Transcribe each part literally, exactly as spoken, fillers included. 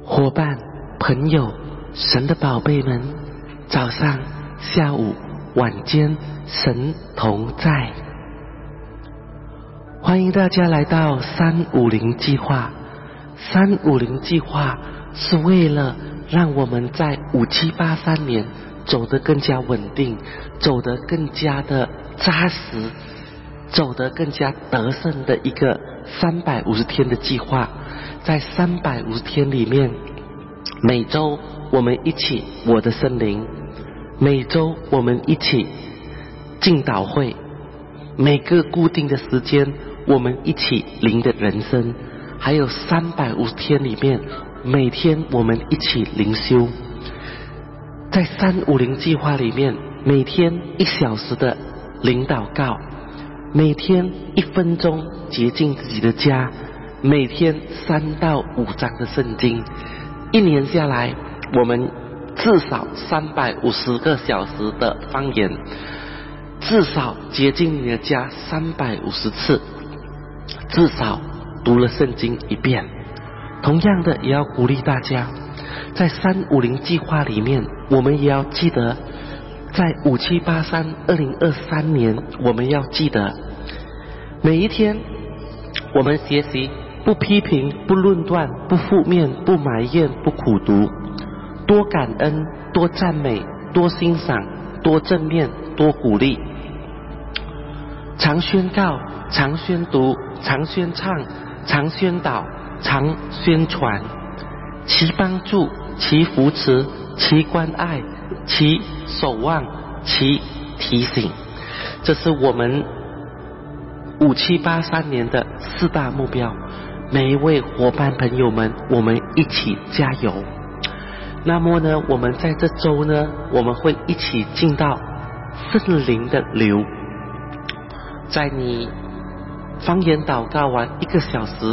伙伴、朋友、神的宝贝们，早上、下午、晚间，神同在。欢迎大家来到三五零计划。三五零计划是为了让我们在五七八三年走得更加稳定，走得更加的扎实，走得更加得胜的一个三百五十天的计划。在三百五十天里面，每周我们一起我的圣灵，每周我们一起敬祷会，每个固定的时间我们一起灵的人生，还有三百五十天里面每天我们一起灵修。在三五零计划里面，每天一小时的灵祷告，每天一分钟洁净自己的家，每天三到五章的圣经，一年下来我们至少三百五十个小时的方言，至少洁净你的家三百五十次，至少读了圣经一遍。同样的也要鼓励大家，在三五零计划里面，我们也要记得，在五七八三二零二三年，我们要记得每一天我们学习不批评、不论断、不负面、不埋怨、不苦读，多感恩、多赞美、多欣赏、多正面、多鼓励，常宣告、常宣读、常宣唱、常宣导、常宣传，其帮助、其扶持、其关爱、其守望、其提醒。这是我们五七八三年的四大目标。每一位伙伴朋友们，我们一起加油。那么呢，我们在这周呢，我们会一起进到圣灵的流。在你方言祷告完一个小时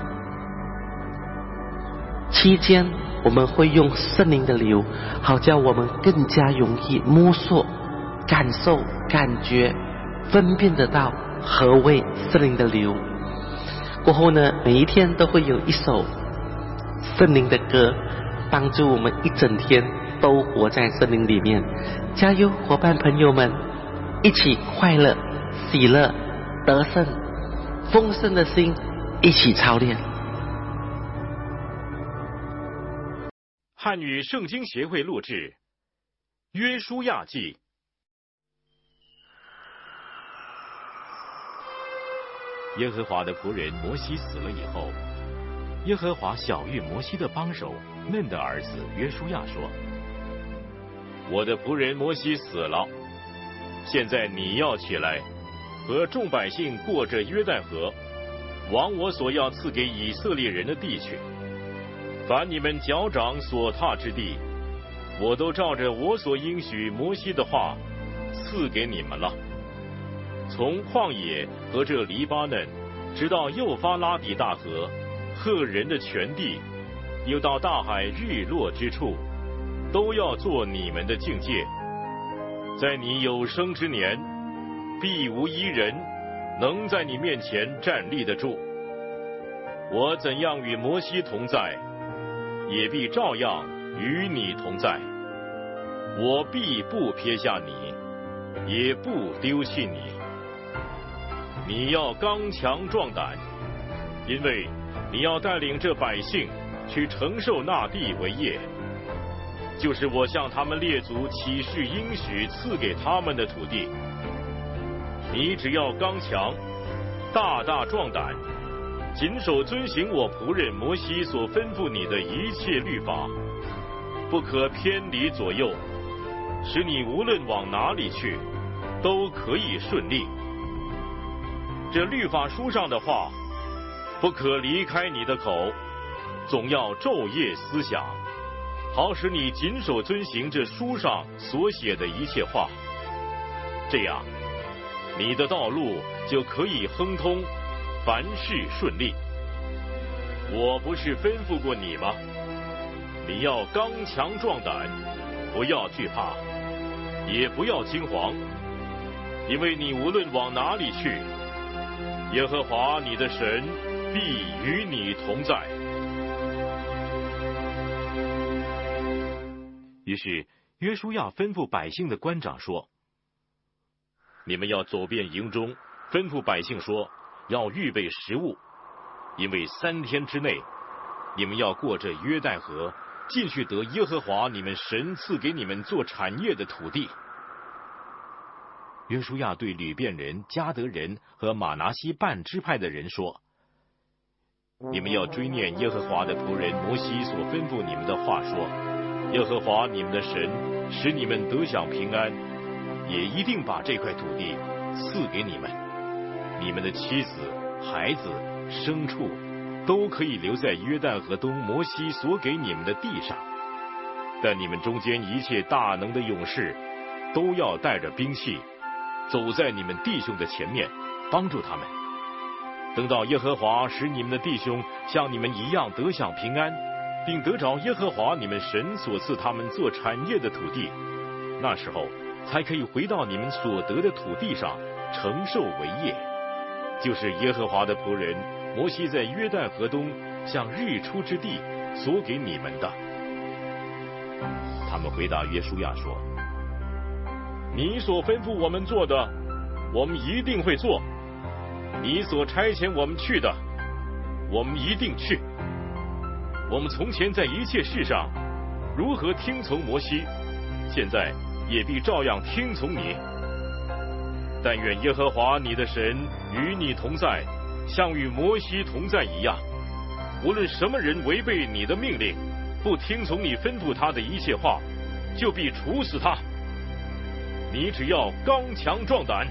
期间，我们会用圣灵的流，好叫我们更加容易摸索、感受、感觉、分辨得到何谓圣灵的流。过后呢，每一天都会有一首圣灵的歌，帮助我们一整天都活在圣灵里面。加油，伙伴朋友们，一起快乐、喜乐、得胜、丰盛的心，一起操练。 汉语圣经协会录制约书亚记。耶和华的仆人摩西死了以后，耶和华晓谕摩西的帮手嫩的儿子约书亚说：我的仆人摩西死了，现在你要起来，和众百姓过这约旦河，往我所要赐给以色列人的地去。凡你们脚掌所踏之地，我都照着我所应许摩西的话赐给你们了。从旷野和这黎巴嫩，直到幼发拉底大河，赫人的全地，又到大海日落之处，都要做你们的境界。在你有生之年，必无一人能在你面前站立得住。我怎样与摩西同在，也必照样与你同在。我必不撇下你，也不丢弃你。你要刚强壮胆，因为你要带领这百姓去承受那地为业，就是我向他们列祖起誓应许赐给他们的土地。你只要刚强，大大壮胆，谨守遵行我仆人摩西所吩咐你的一切律法，不可偏离左右，使你无论往哪里去，都可以顺利。这律法书上的话，不可离开你的口，总要昼夜思想，好使你谨守遵行这书上所写的一切话。这样，你的道路就可以亨通，凡事顺利。我不是吩咐过你吗？你要刚强壮胆，不要惧怕，也不要惊惶，因为你无论往哪里去，耶和华你的神必与你同在。 于是约书亚吩咐百姓的官长说：你们要走遍营中，吩咐百姓说，要预备食物，因为三天之内，你们要过这约旦河，进去得耶和华你们神赐给你们做产业的土地。约书亚对吕遍人、迦得人和玛拿西半支派的人说：你们要追念耶和华的仆人摩西所吩咐你们的话，说，耶和华你们的神使你们得享平安，也一定把这块土地赐给你们，你们的妻子、孩子、牲畜都可以留在约旦河东摩西所给你们的地上，但你们中间一切大能的勇士都要带着兵器，走在你们弟兄的前面，帮助他们。等到耶和华使你们的弟兄像你们一样得享平安，并得着耶和华你们神所赐他们做产业的土地，那时候才可以回到你们所得的土地上承受为业，就是耶和华的仆人摩西在约旦河东向日出之地所给你们的。他们回答约书亚说：你所吩咐我们做的，我们一定会做；你所差遣我们去的，我们一定去。我们从前在一切事上如何听从摩西，现在也必照样听从你。但愿耶和华你的神与你同在，像与摩西同在一样。无论什么人违背你的命令，不听从你吩咐他的一切话，就必处死他。你只要刚强壮胆。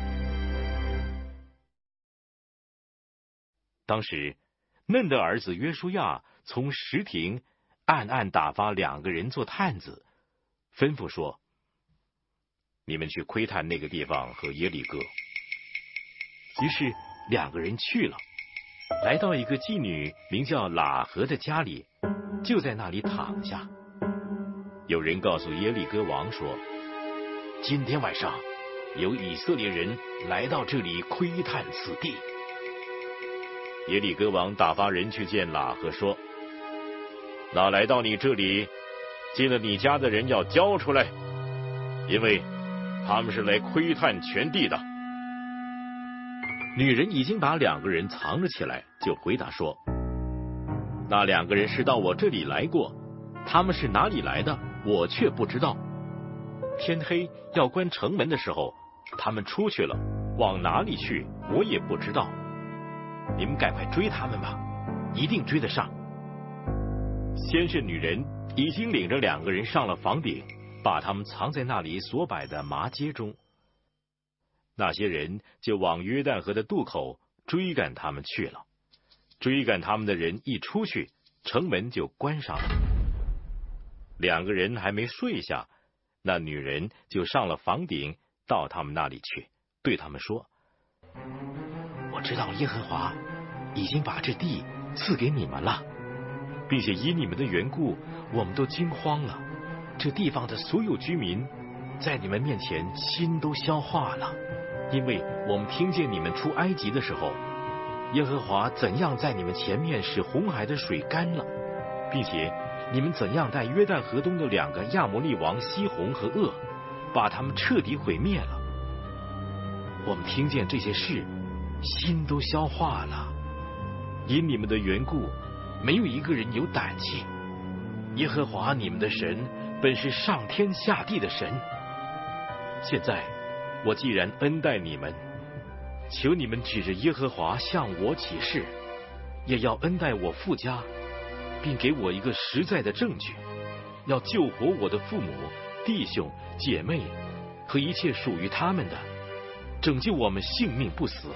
当时嫩的儿子约书亚从石亭暗暗打发两个人做探子，吩咐说：你们去窥探那个地方和耶利哥。于是两个人去了，来到一个妓女名叫喇合的家里，就在那里躺下。有人告诉耶利哥王说：今天晚上有以色列人来到这里窥探此地。耶利哥王打发人去见喇合说：那来到你这里进了你家的人要交出来，因为他们是来窥探全地的。女人已经把两个人藏了起来，就回答说：那两个人是到我这里来过，他们是哪里来的，我却不知道。天黑要关城门的时候，他们出去了，往哪里去我也不知道。你们赶快追他们吧，一定追得上。先是女人已经领着两个人上了房顶，把他们藏在那里所摆的麻街中。那些人就往约旦河的渡口追赶他们去了。追赶他们的人一出去，城门就关上了。两个人还没睡下，那女人就上了房顶，到他们那里去，对他们说：我知道耶和华已经把这地赐给你们了，并且以你们的缘故，我们都惊慌了。这地方的所有居民在你们面前心都消化了，因为我们听见你们出埃及的时候，耶和华怎样在你们前面使红海的水干了，并且你们怎样带约旦河东的两个亚摩利王西宏和噩，把他们彻底毁灭了。我们听见这些事，心都消化了。因你们的缘故，没有一个人有胆气。耶和华你们的神本是上天下地的神。现在我既然恩待你们，求你们指着耶和华向我起誓，也要恩待我父家，并给我一个实在的证据，要救活我的父母、弟兄、姐妹和一切属于他们的，拯救我们性命不死。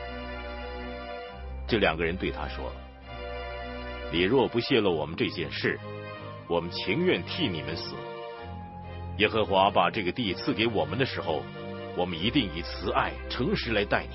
这两个人对他说：你若不泄露我们这件事，我们情愿替你们死。耶和华把这个地赐给我们的时候，我们一定以慈爱、诚实来待你。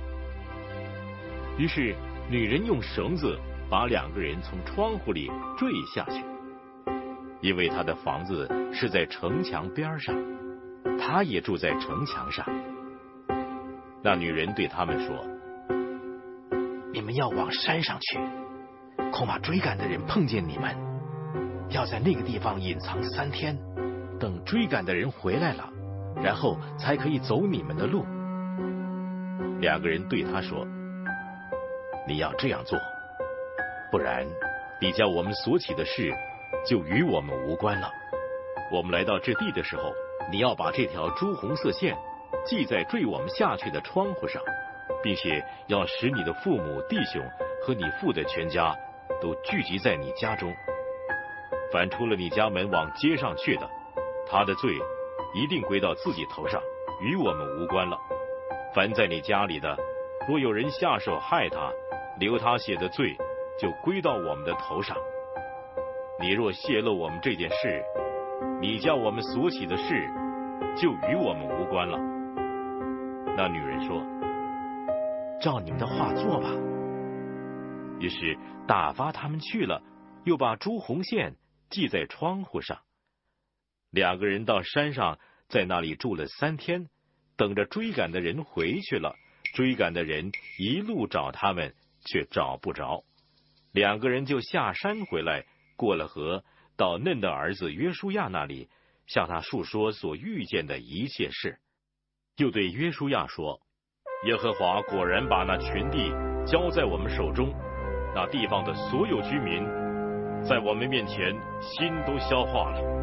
于是女人用绳子把两个人从窗户里坠下去，因为她的房子是在城墙边上，她也住在城墙上。那女人对他们说：你们要往山上去，恐怕追赶的人碰见你们，要在那个地方隐藏三天， 等追赶的人回来了，然后才可以走你们的路。两个人对他说，你要这样做，不然你叫我们所起的事就与我们无关了。我们来到这地的时候，你要把这条朱红色线系在坠我们下去的窗户上，并且要使你的父母弟兄和你父的全家都聚集在你家中。凡出了你家门往街上去的，他的罪一定归到自己头上，与我们无关了。凡在你家里的，若有人下手害他，流他血的罪就归到我们的头上。你若泄露我们这件事，你叫我们所起的事就与我们无关了。那女人说，照你们的话做吧。于是打发他们去了，又把朱红线系在窗户上。两个人到山上，在那里住了三天，等着追赶的人回去了。追赶的人一路找他们，却找不着。两个人就下山回来，过了河，到嫩的儿子约书亚那里，向他述说所遇见的一切事。又对约书亚说，耶和华果然把那全地交在我们手中，那地方的所有居民在我们面前心都消化了。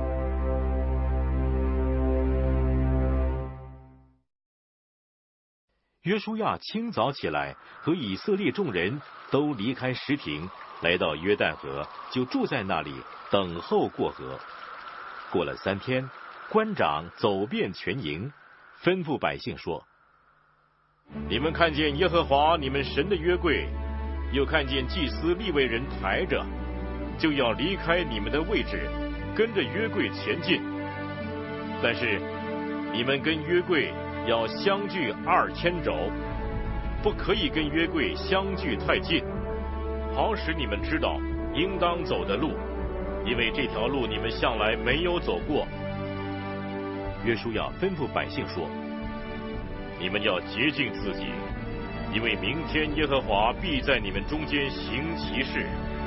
约书亚清早起来，和以色列众人都离开石亭，来到约旦河，就住在那里，等候过河。过了三天，官长走遍全营，吩咐百姓说，你们看见耶和华你们神的约柜，又看见祭司利未人抬着，就要离开你们的位置，跟着约柜前进。但是你们跟约柜要相距二千肘，不可以跟约柜相距太近，好使你们知道应当走的路，因为这条路你们向来没有走过。约书亚吩咐百姓说，你们要洁净自己，因为明天耶和华必在你们中间行奇事。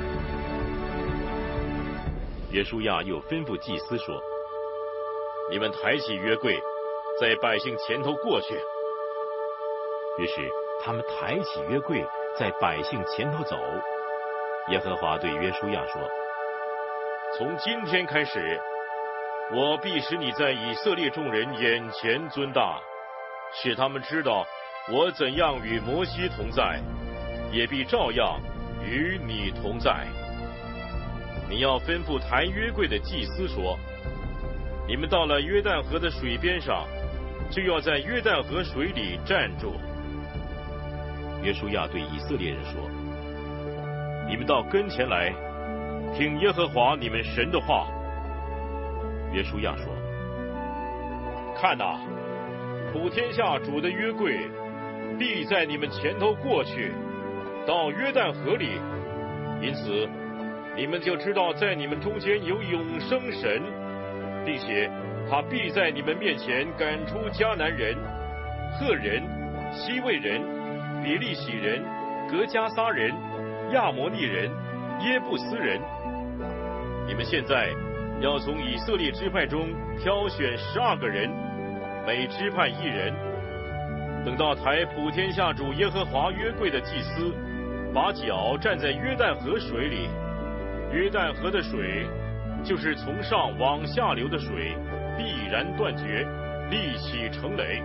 约书亚又吩咐祭司说，你们抬起约柜，在百姓前头过去。于是他们抬起约柜，在百姓前头走。耶和华对约书亚说，从今天开始，我必使你在以色列众人眼前尊大，使他们知道我怎样与摩西同在，也必照样与你同在。你要吩咐抬约柜的祭司说，你们到了约旦河的水边上，就要在约旦河水里站住。约书亚对以色列人说，你们到跟前来，听耶和华你们神的话。约书亚说，看哪，普天下主的约柜必在你们前头过去，到约旦河里，因此你们就知道在你们中间有永生神，并且他必在你们面前赶出迦南人、赫人、西魏人、比利洗人、革迦撒人、亚摩利人、耶布斯人。你们现在要从以色列支派中挑选十二个人，每支派一人。等到抬普天下主耶和华约柜的祭司把脚站在约旦河水里，约旦河的水就是从上往下流的水，必然断绝，立起成垒。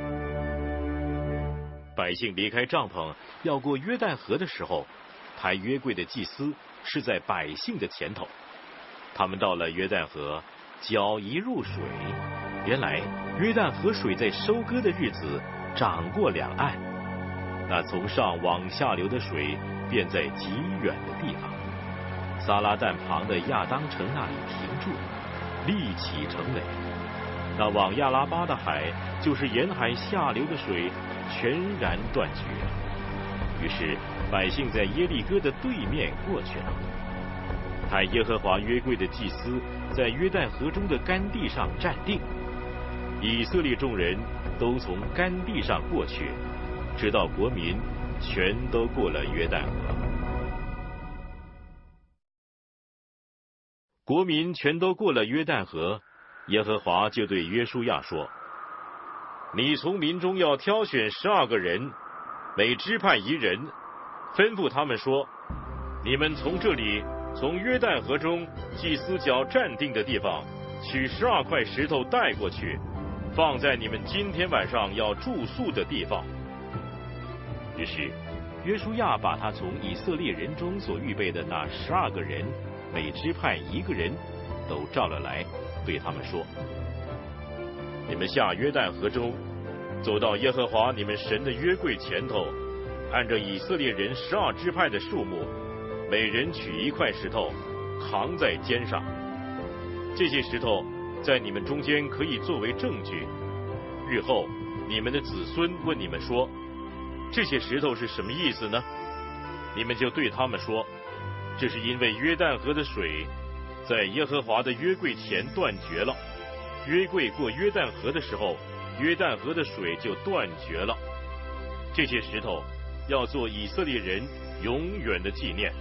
百姓离开帐篷要过约旦河的时候，抬约柜的祭司是在百姓的前头。他们到了约旦河，脚一入水，原来约旦河水在收割的日子涨过两岸，那从上往下流的水便在极远的地方，撒拉旦旁的亚当城那里停住，立起成垒。那往亚拉巴的海，就是沿海下流的水，全然断绝。于是百姓在耶利哥的对面过去了。抬耶和华约柜的祭司在约旦河中的干地上站定，以色列众人都从干地上过去，直到国民全都过了约旦河。国民全都过了约旦河， 耶和华就对约书亚说：你从民中要挑选十二个人，每支派一人，吩咐他们说：你们从这里，从约旦河中祭司脚站定的地方，取十二块石头带过去，放在你们今天晚上要住宿的地方。于是约书亚把他从以色列人中所预备的那十二个人，每支派一个人，都召了来，对他们说：你们下约旦河中，走到耶和华你们神的约柜前头，按着以色列人十二支派的数目，每人取一块石头，扛在肩上。这些石头在你们中间可以作为证据，日后你们的子孙问你们说：这些石头是什么意思呢？你们就对他们说：这是因为约旦河的水在耶和华的约柜前断绝了，约柜过约旦河的时候，约旦河的水就断绝了。这些石头要做以色列人永远的纪念。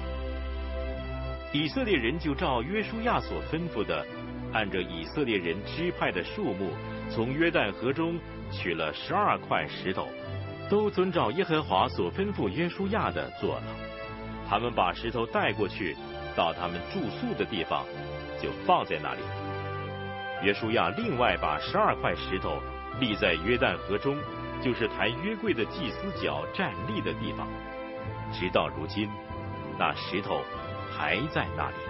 以色列人就照约书亚所吩咐的，按着以色列人支派的数目，从约旦河中取了十二块石头，都遵照耶和华所吩咐约书亚的做了。他们把石头带过去，到他们住宿的地方，就放在那里。约书亚另外把十二块石头立在约旦河中，就是抬约柜的祭司脚站立的地方。直到如今，那石头还在那里。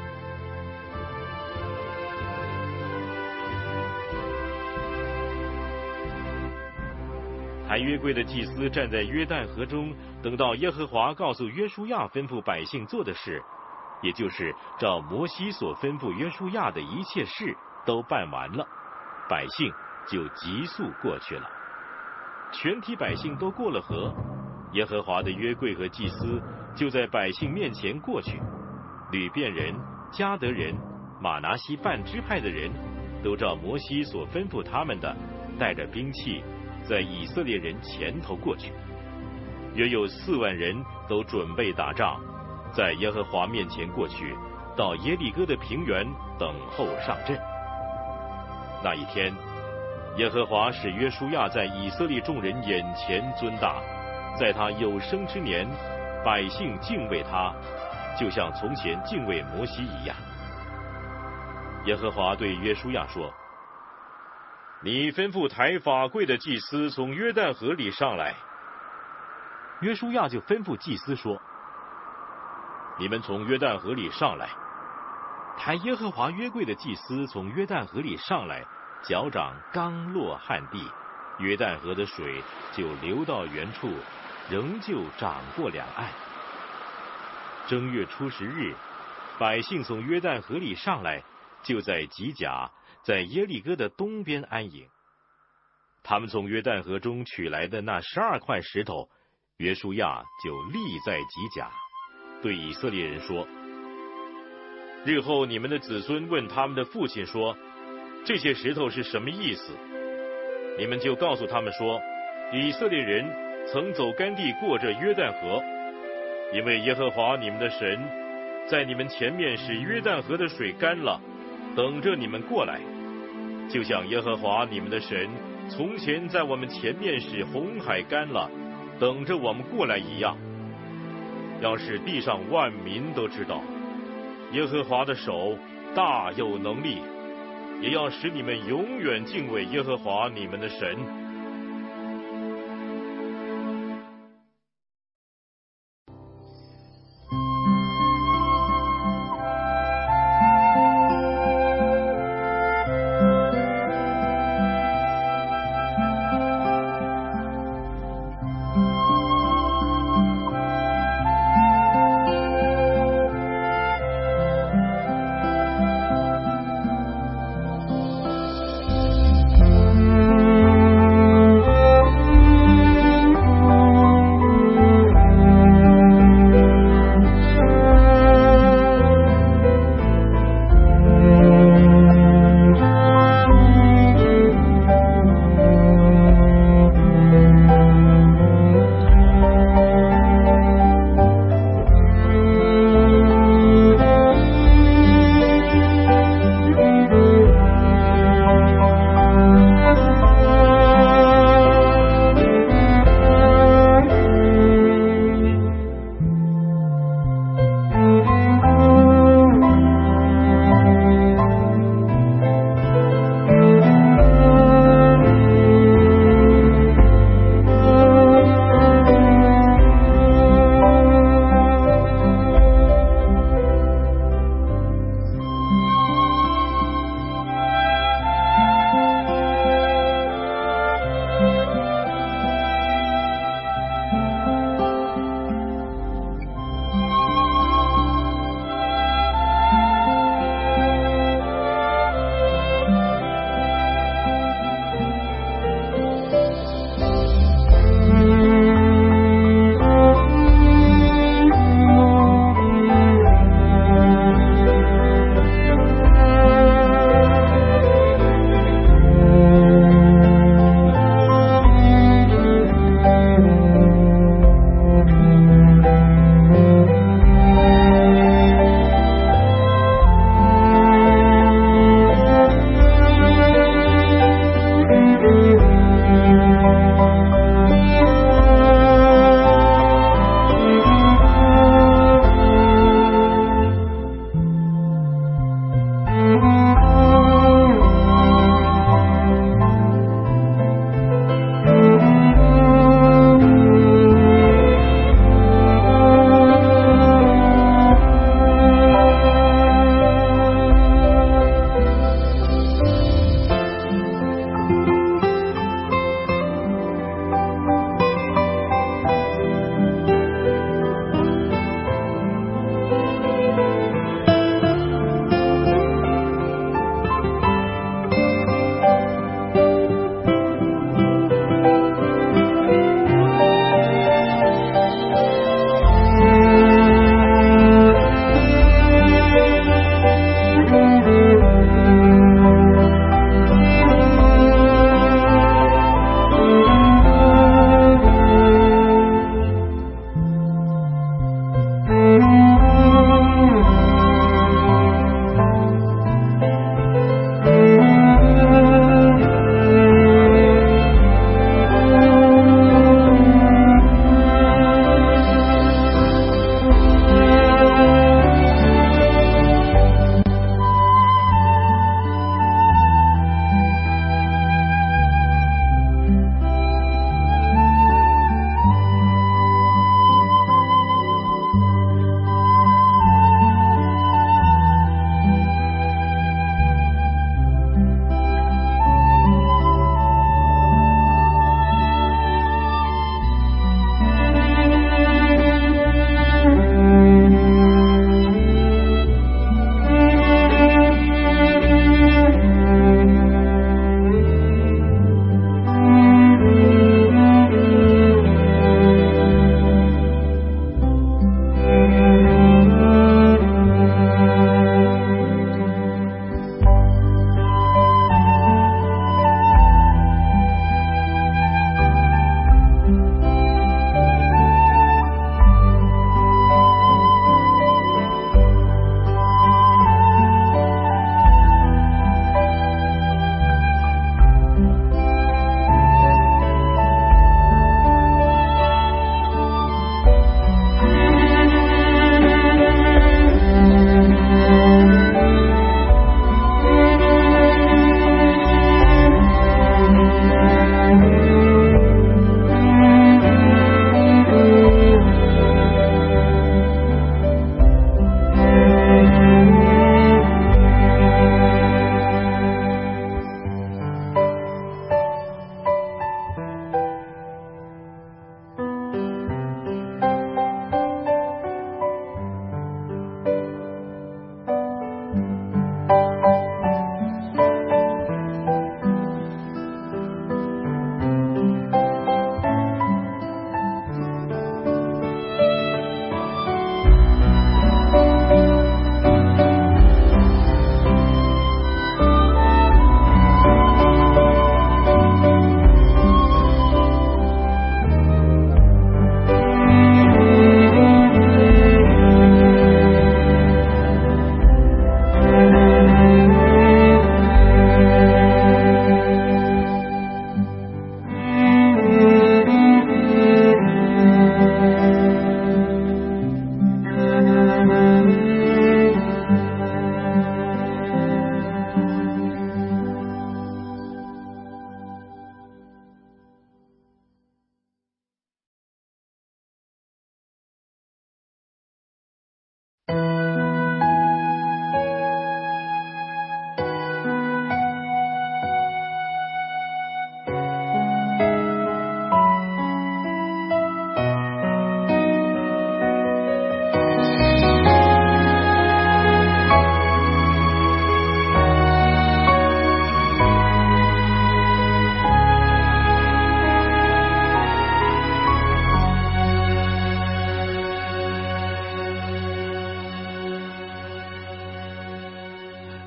抬约柜的祭司站在约旦河中，等到耶和华告诉约书亚吩咐百姓做的事，也就是照摩西所吩咐约书亚的一切事都办完了，百姓就急速过去了。全体百姓都过了河，耶和华的约柜和祭司就在百姓面前过去。吕遍人、迦得人、玛拿西半支派的人，都照摩西所吩咐他们的，带着兵器，在以色列人前头过去。约有四万人都准备打仗，在耶和华面前过去，到耶利哥的平原等候上阵。那一天，耶和华使约书亚在以色列众人眼前尊大，在他有生之年，百姓敬畏他，就像从前敬畏摩西一样。耶和华对约书亚说：你吩咐抬法柜的祭司从约旦河里上来。约书亚就吩咐祭司说：你们从约旦河里上来。抬耶和华约柜的祭司从约旦河里上来，脚掌刚落旱地，约旦河的水就流到原处，仍旧涨过两岸。正月初十日，百姓从约旦河里上来，就在吉甲，在耶利哥的东边安营。他们从约旦河中取来的那十二块石头，约书亚就立在吉甲，对以色列人说：日后你们的子孙问他们的父亲说：这些石头是什么意思？你们就告诉他们说：以色列人曾走干地过这约旦河，因为耶和华你们的神在你们前面使约旦河的水干了，等着你们过来，就像耶和华你们的神从前在我们前面使红海干了，等着我们过来一样。要使地上万民都知道，耶和华的手大有能力，也要使你们永远敬畏耶和华你们的神。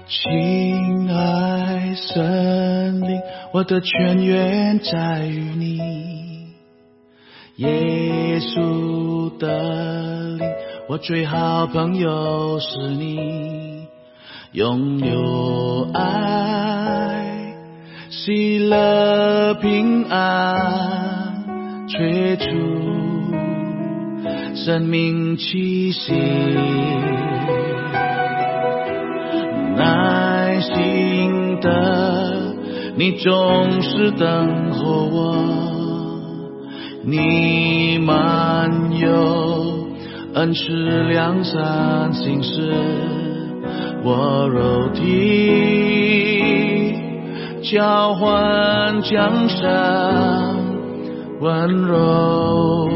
亲爱神灵，我的泉源在于你，耶稣的灵，我最好朋友是你，拥有爱，喜乐平安，催促生命气息，耐心的你总是等候我，你满有恩慈良善心事，我肉体交换江山温柔，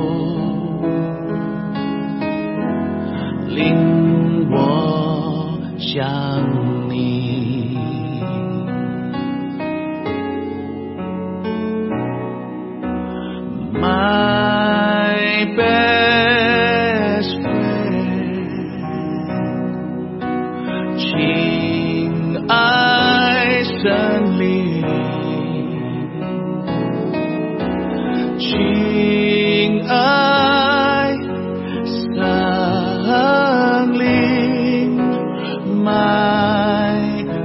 令我想你。My best friend， 亲爱神灵，亲爱神灵 ，My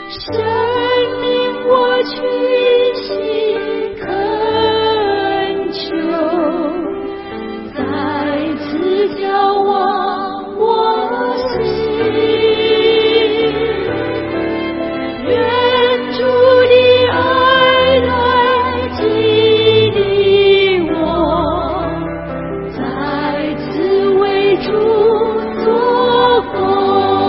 生命我屈膝恳求，再次交往我心，愿主的爱来激励我，再次为主做工。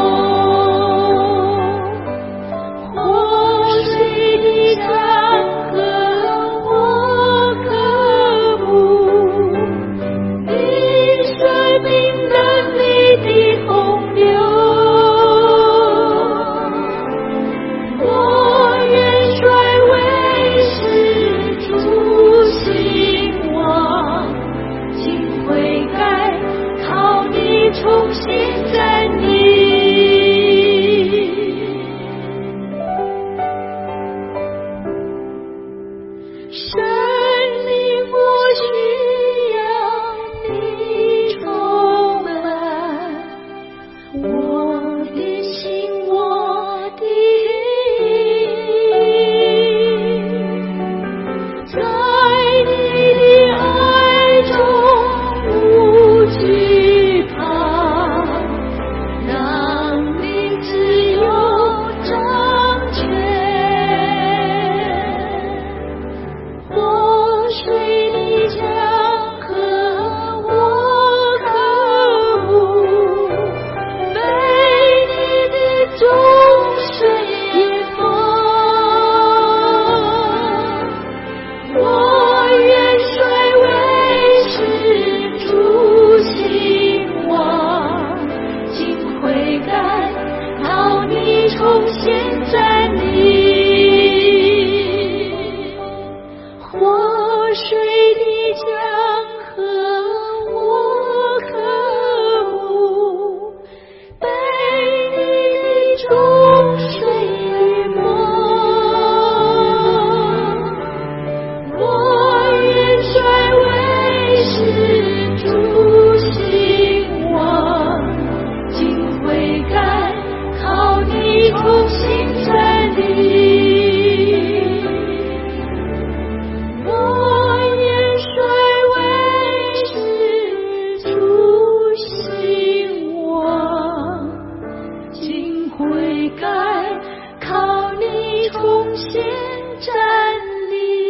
活水的江河我渴慕，你生命能力的洪流，我愿衰微时主兴旺，尽悔改靠你重新站立。生命我需要你充满，我的心我的灵，在你的爱中无惧怕，让你自由掌权。活水的江河我渴慕，被你的众水淹没，我愿衰微时主兴旺，尽悔改靠你重新站立。活水的江河我渴慕，被你的众水淹没，我愿衰微时主兴旺，尽悔改靠你重新站立。我愿衰微时主兴旺，尽悔改靠你重新站立。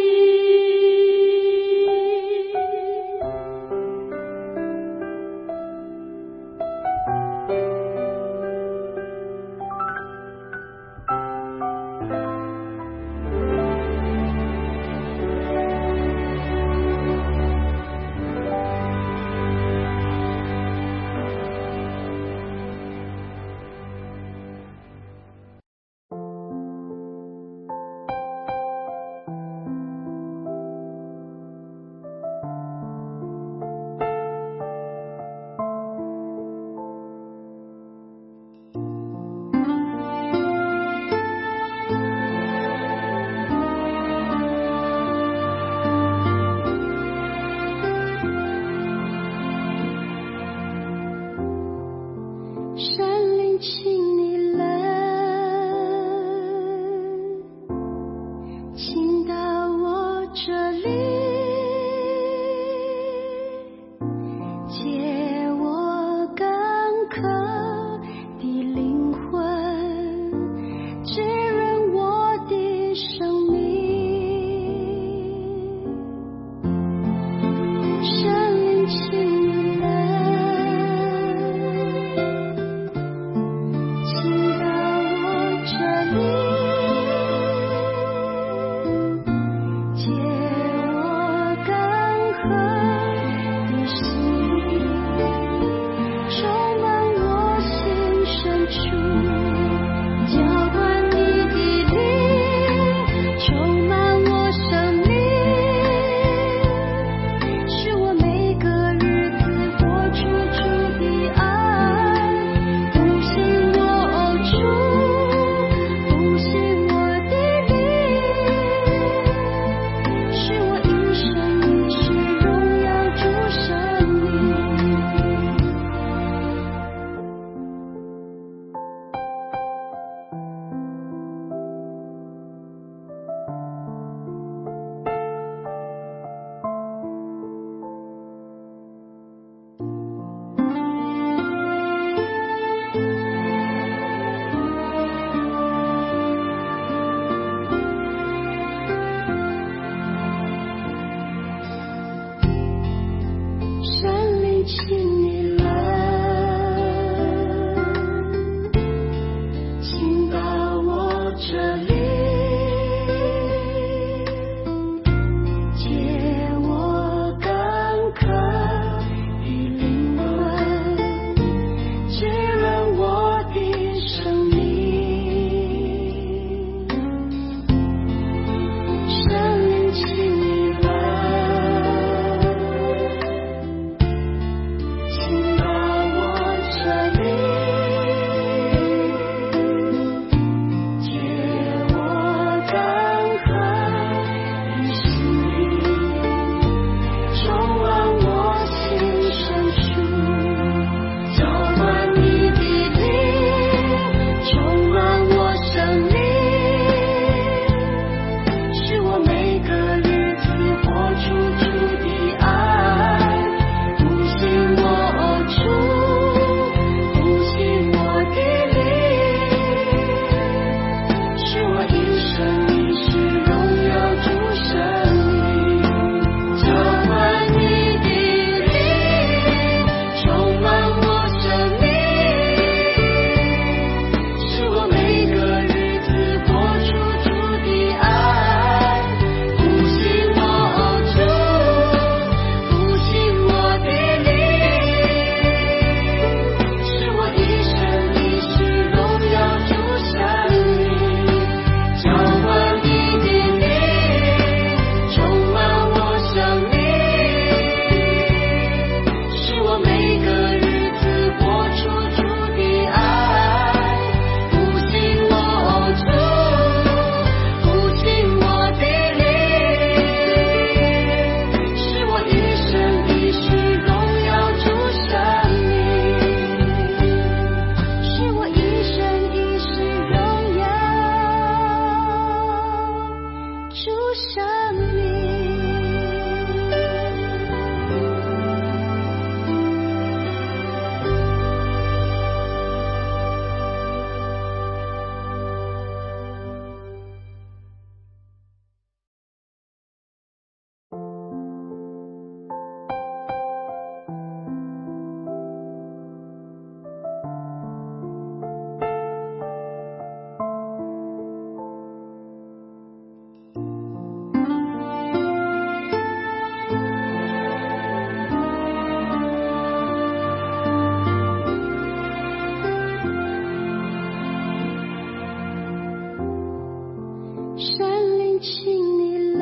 神灵，请你来，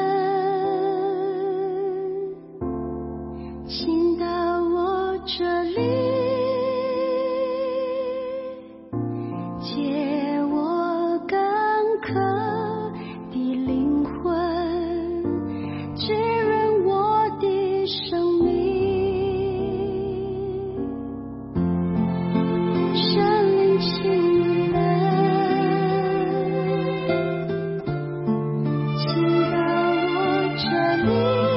请到我这里，解我干渴的灵魂，滋润我的生命。神灵，请你来，请到我这里，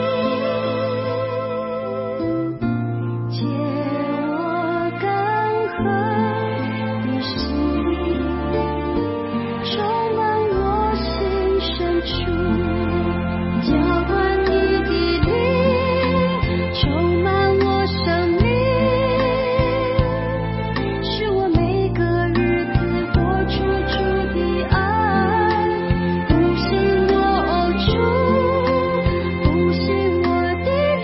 解我干涸的心灵，充满我心深处，浇灌你的灵，充满我生命，使我每个日子活出主的爱，不信我主，不信我的灵，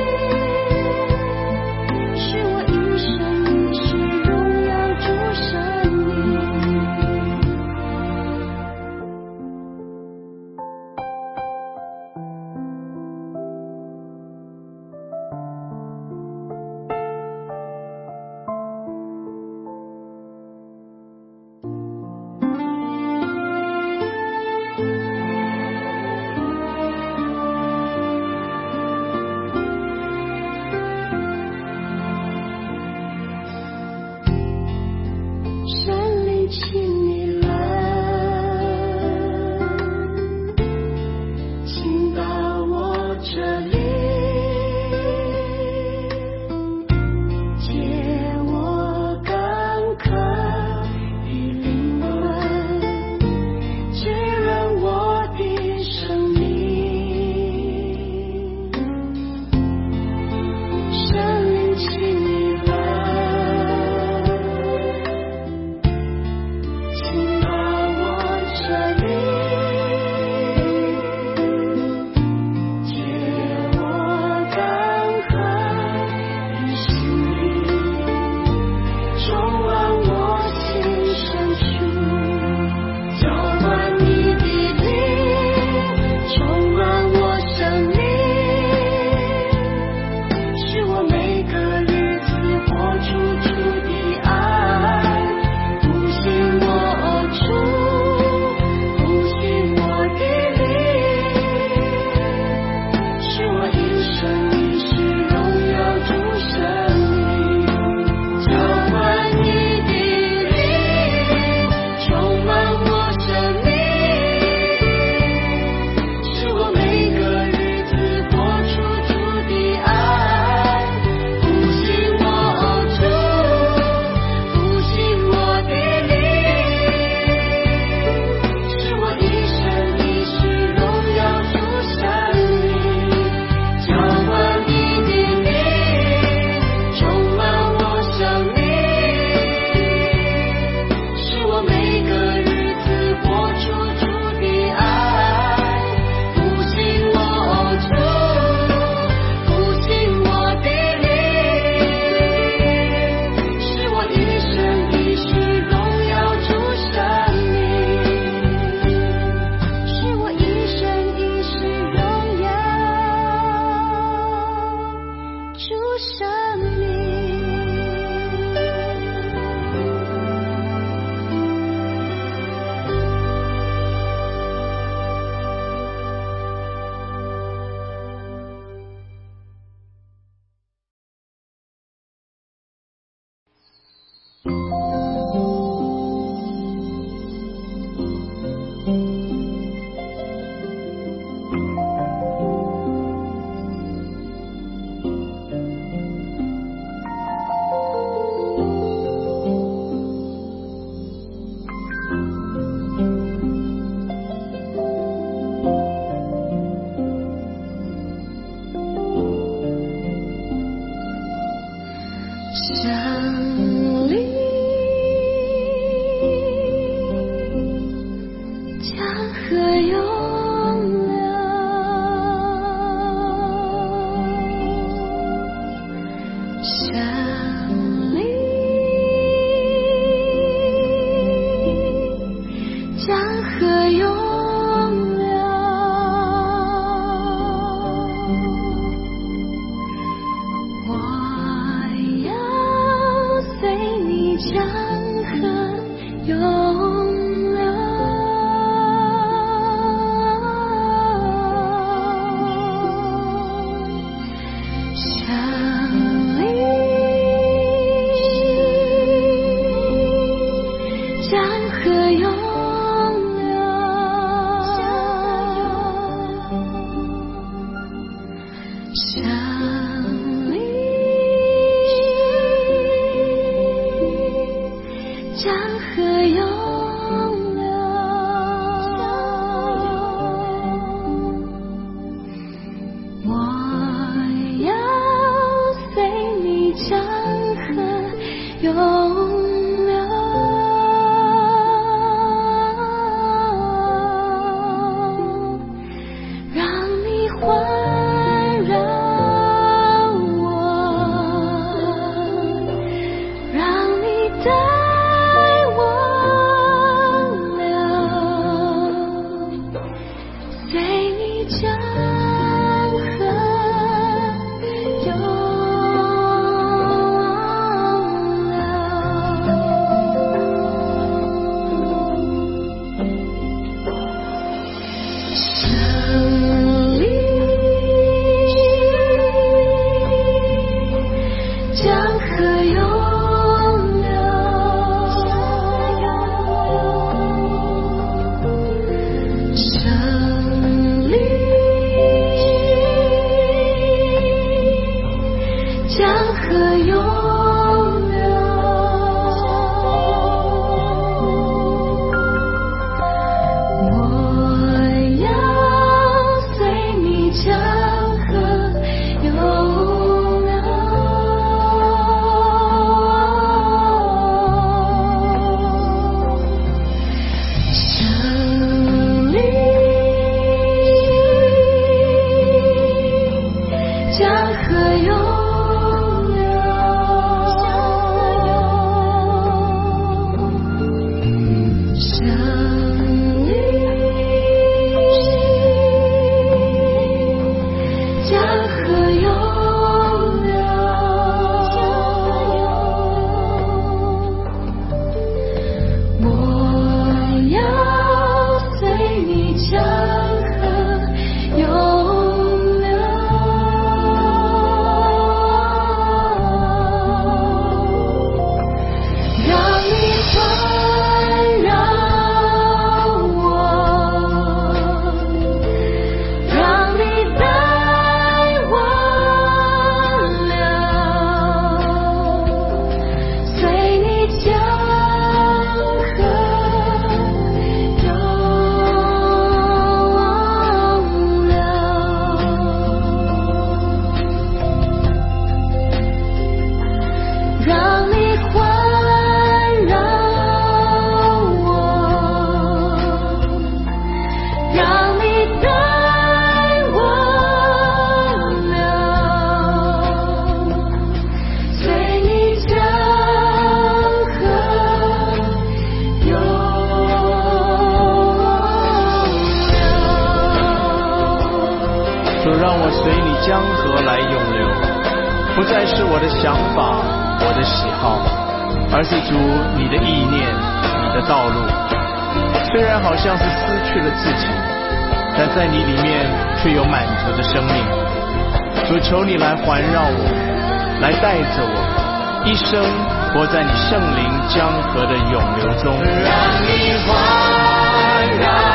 使我一生一世荣耀主生命。神灵，请你来，请到我这里，解我干渴的灵魂，滋润我的生命。神灵，请你来，请到我这里，解我干涸的心灵，充满我心深处，浇灌你的灵，充满我生命，使我每个日子活出主的爱，不信我主，不信我的灵，使我一生一世荣耀主生命，浇灌你的灵，充满我生命，使我每个日子活出主的爱，不信我主，不信我的灵，使我一生一世荣耀主生命，浇灌你的灵，充满我生命，使我每个日子活出主的爱，不信我主，不信我的灵，使我一生一世荣耀主生命，使我一生一世荣耀主生命。胜利江河涌流，胜利江河涌江河来涌流，不再是我的想法，我的喜好，而是主你的意念，你的道路。虽然好像是失去了自己，但在你里面却有满足的生命。主，求你来环绕我，来带着我，一生活在你圣灵江河的涌流中。 让你环绕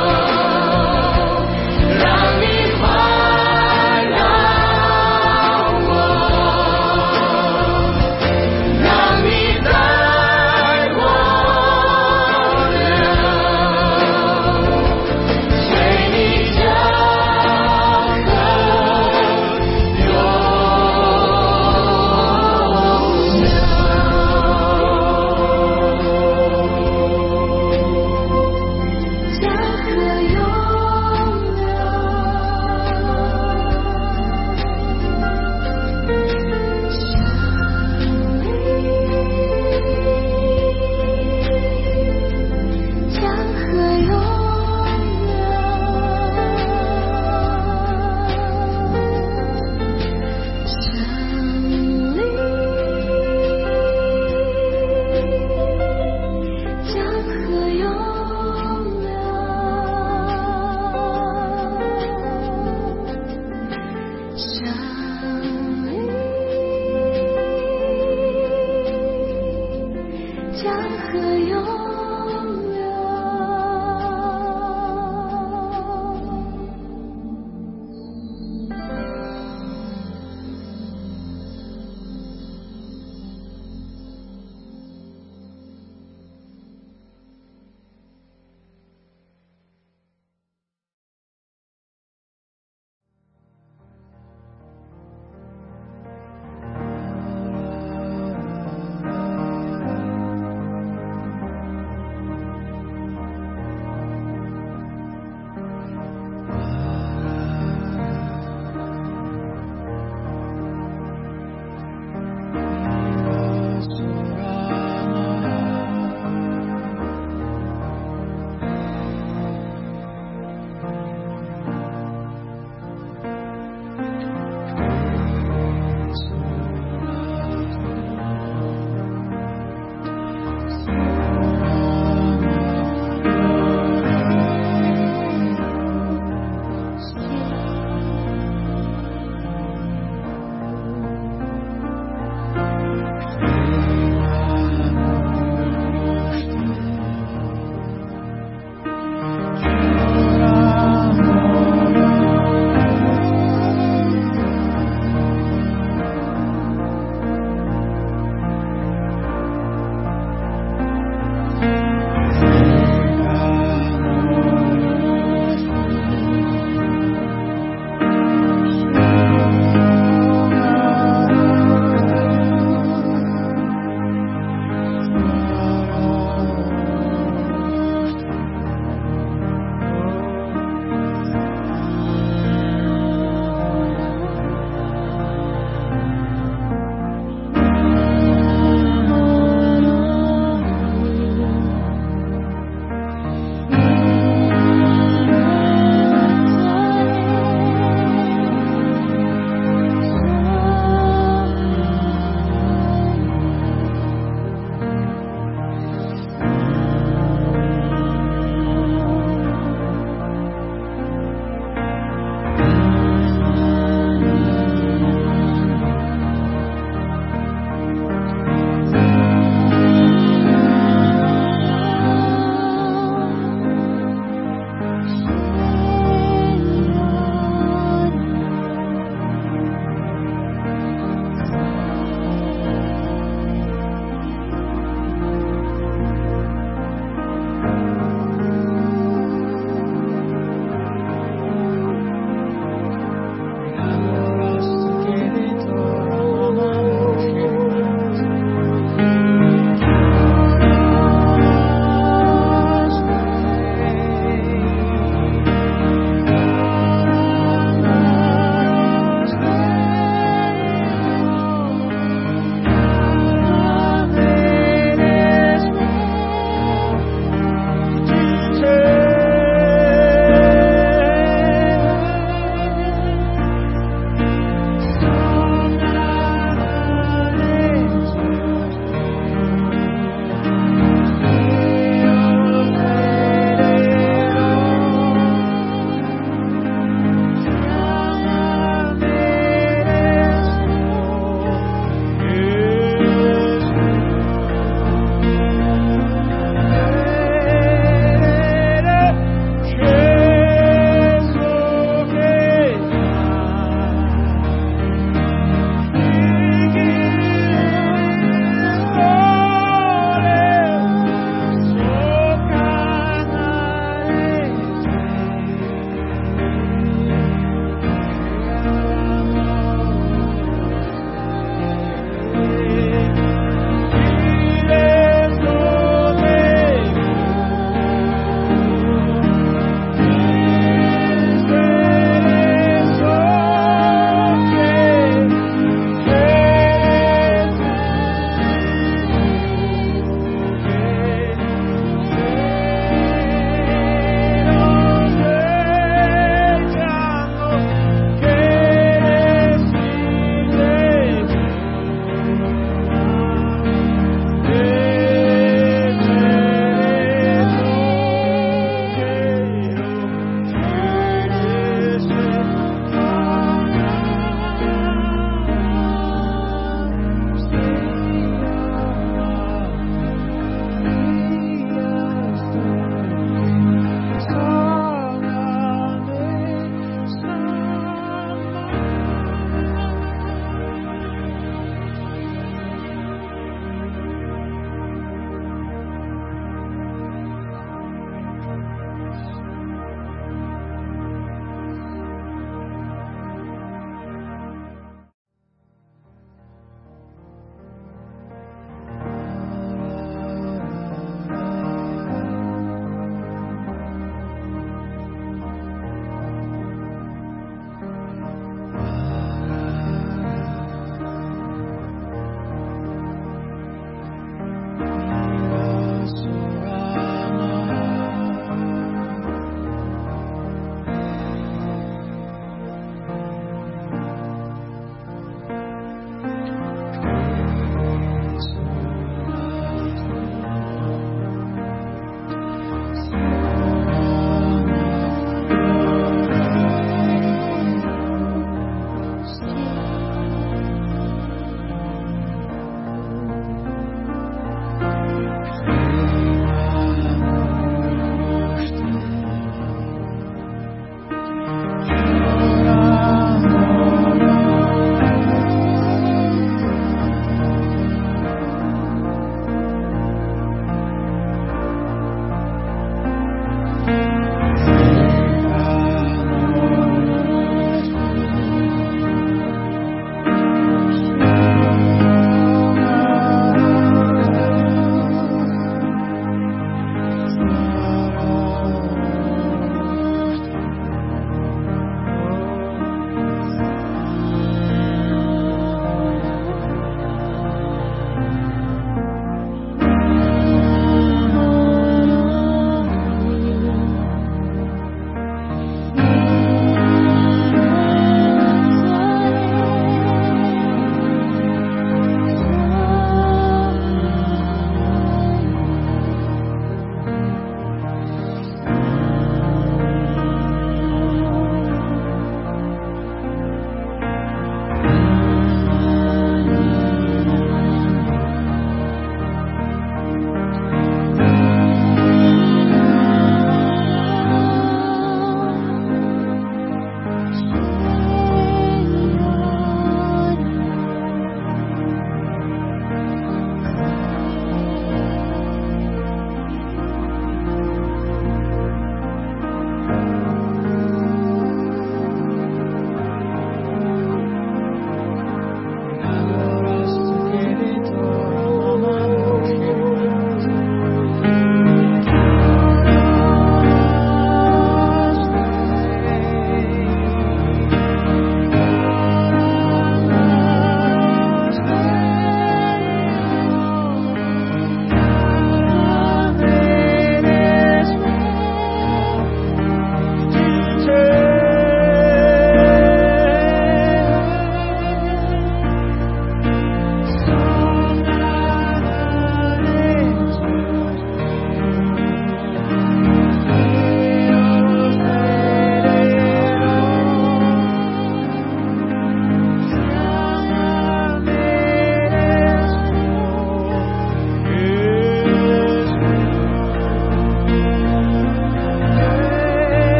让你环绕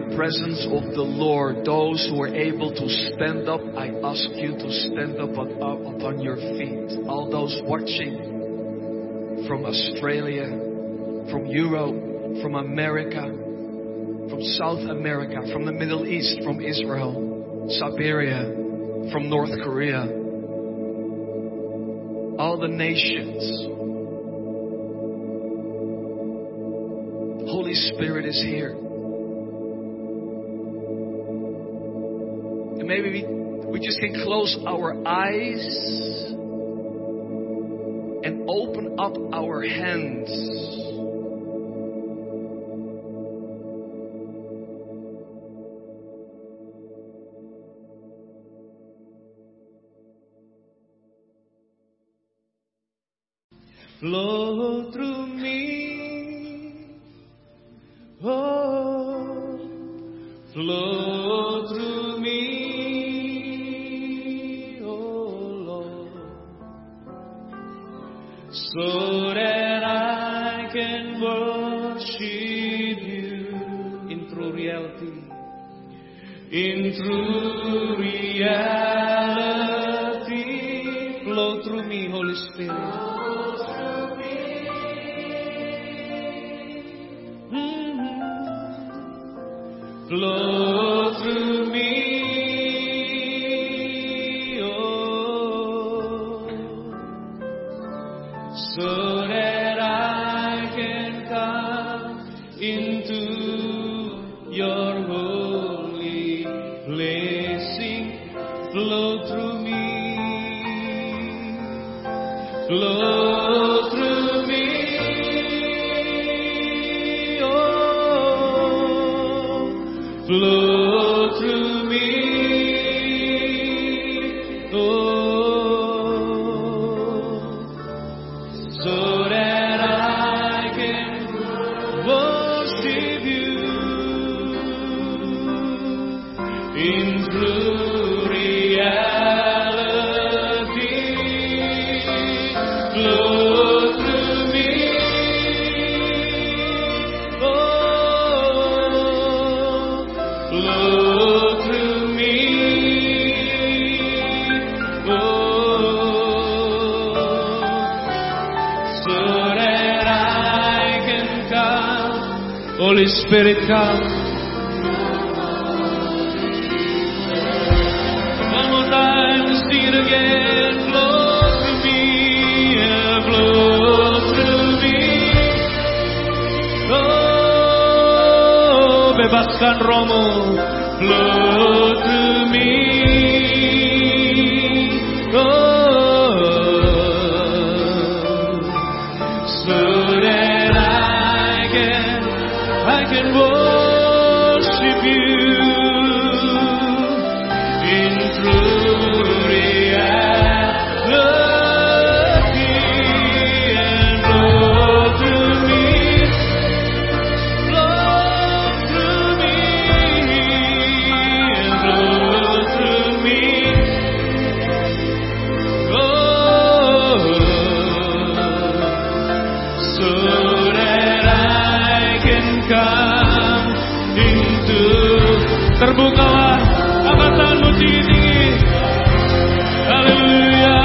the presence of the Lord. Those who are able to stand up, I ask you to stand up on, up on your feet. All those watching from Australia, from Europe, from America, from South America, from the Middle East, from Israel, Siberia, from North Korea, all the nations. Holy Spirit is here. And maybe we, we just can close our eyes and open up our hands. Flow through me, oh, flow through me, oh Lord, so that I can worship you in true reality, in true reality. Flow through me, Holy Spirit. Flow through me, oh, so that I can come into your holy blessing. Flow through me, flow through me. Flow through me, oh, so that I can worship you in true reality. Flow through me, oh, flow through me, oh, so that I can come. Holy Spirit, come. One more time to sing it again. Flow through me, yeah, flow through me, oh, bebaskan rohmu. Flow through me, oh, so that I can, I can worship you in true reality. And flow through me, flow through me, flow through me, oh, so that I can come into. Terbukalah angkatanmu tinggi, haleluya.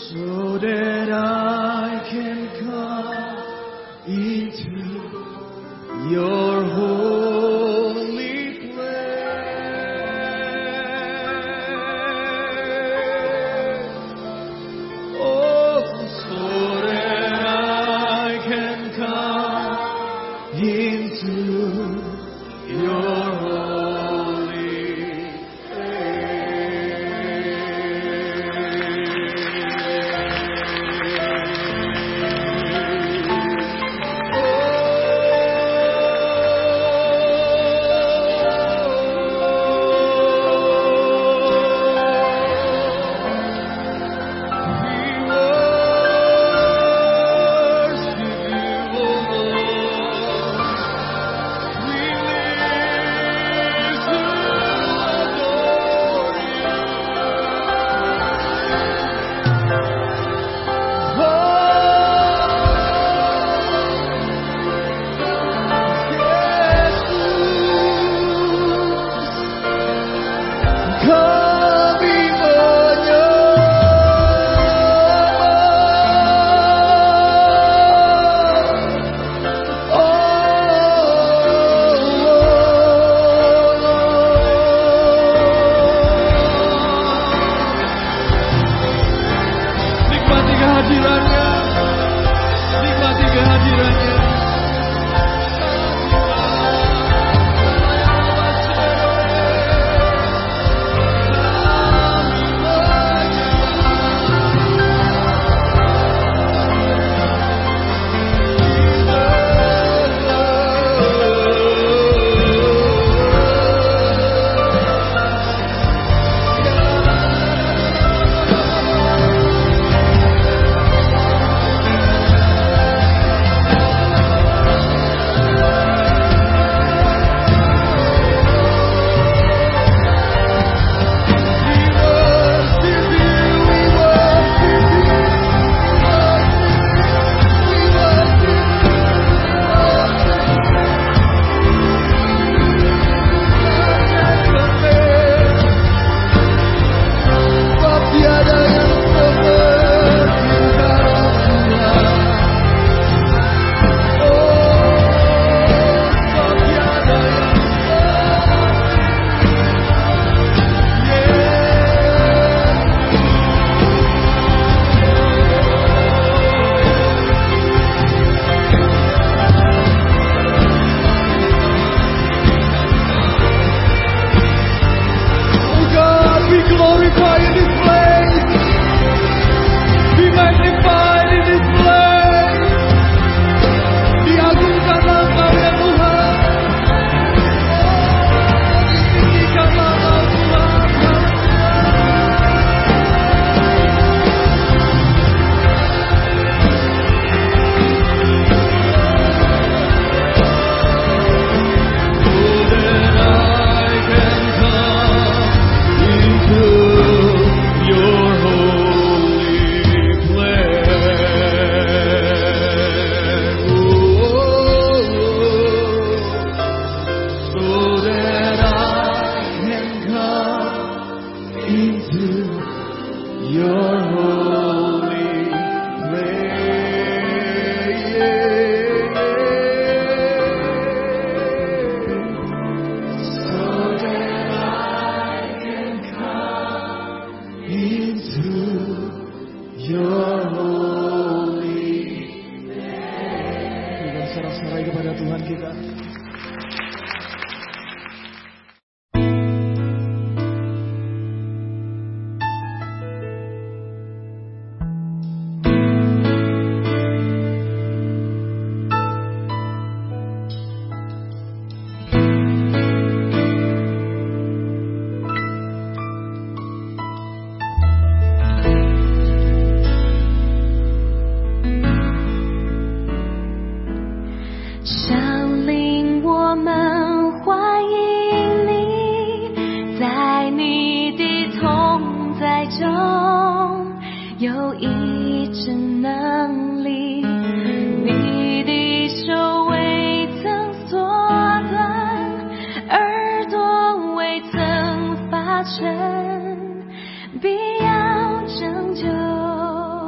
so that I can come into your holy place. Oh, so that I can come into your 必要拯救。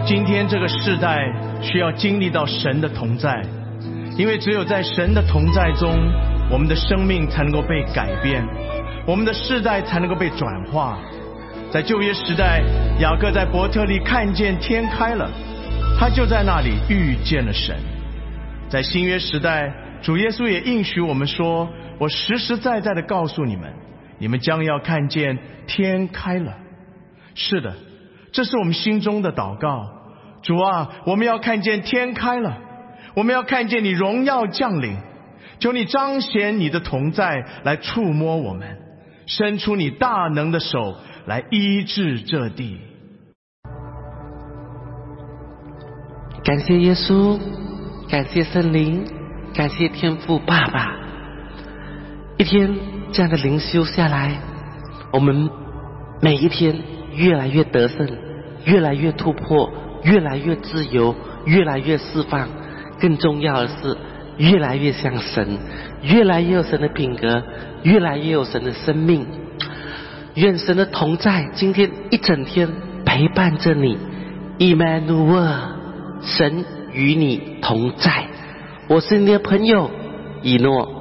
今天这个世代需要经历到神的同在，因为只有在神的同在中，我们的生命才能够被改变，我们的世代才能够被转化。在旧约时代，雅各在伯特利看见天开了，他就在那里遇见了神。在新约时代，主耶稣也应许我们说，我实实在在的告诉你们，你们将要看见天开了。是的，这是我们心中的祷告。主啊，我们要看见天开了，我们要看见你荣耀降临，求你彰显你的同在来触摸我们，伸出你大能的手来医治这地。 感谢耶稣，感谢圣灵，感谢天父爸爸。一天这样的灵修下来，我们每一天越来越得胜，越来越突破，越来越自由，越来越释放。更重要的是，越来越像神，越来越有神的品格，越来越有神的生命。愿神的同在今天一整天陪伴着你。Emmanuel， 神与你同在。我是你的朋友以诺。